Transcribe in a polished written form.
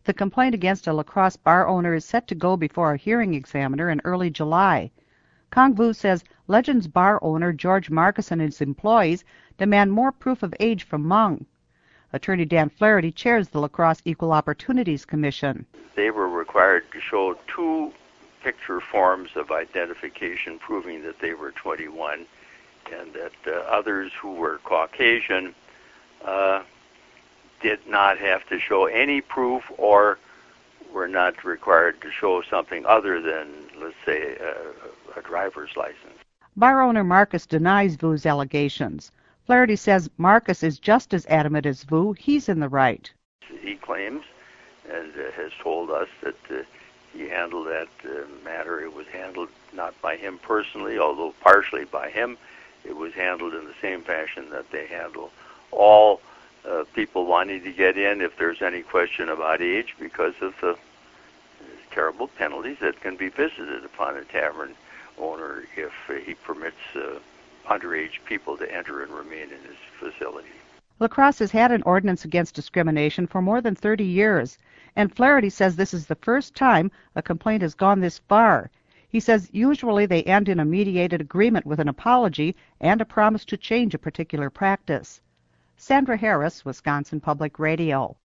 The complaint against a lacrosse bar owner is set to go before a hearing examiner in early July. Kang Vu says Legends bar owner George Marcus and his employees demand more proof of age from Hmong. Attorney Dan Flaherty chairs the Lacrosse Equal Opportunities Commission. They were required to show 2 picture forms of identification proving that they were 21, and that others who were Caucasian did not have to show any proof or were not required to show something other than, let's say, a driver's license. Bar owner Marcus denies Vu's allegations. Flaherty says Marcus is just as adamant as Vu. He's in the right. He claims and has told us that he handled that matter. It was handled not by him personally, although partially by him. It was handled in the same fashion that they handle all people wanting to get in if there's any question about age, because of the terrible penalties that can be visited upon a tavern owner if he permits underage people to enter and remain in his facility. La Crosse has had an ordinance against discrimination for more than 30 years, and Flaherty says this is the first time a complaint has gone this far. He says usually they end in a mediated agreement with an apology and a promise to change a particular practice. Sandra Harris, Wisconsin Public Radio.